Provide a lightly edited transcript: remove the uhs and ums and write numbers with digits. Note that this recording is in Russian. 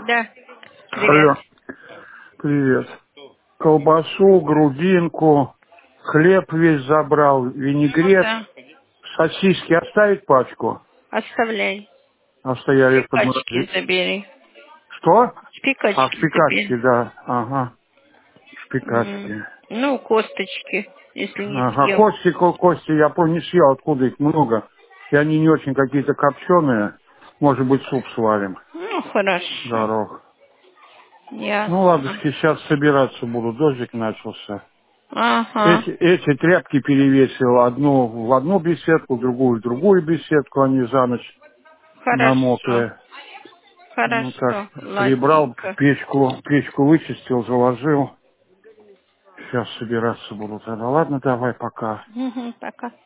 Да. Привет. Алло, привет. Колбасу, грудинку, хлеб весь забрал, Ну винегрет, да. сосиски оставить пачку, Оставляй. а стояли в Шпикачки подморозке. забери. Что? А, Шпикачки шпикачки, забери. да, ага, М. шпикачки. Ну, косточки, если не Ага, съел. кости, кости, я помню, не съел, откуда их много. И они не очень какие-то копченые. Может быть, суп сварим. Ну, хорошо. Горох. Ну, Ясно. ладушки, сейчас собираться буду, дождик начался. Ага. Эти тряпки перевесил одну в одну беседку, другую в другую беседку, они за ночь Хорошо. намокли. Ну так, Хорошо. прибрал Ладненько. печку вычистил, заложил. Сейчас собираться буду тогда. Ладно, давай, пока. Угу, пока.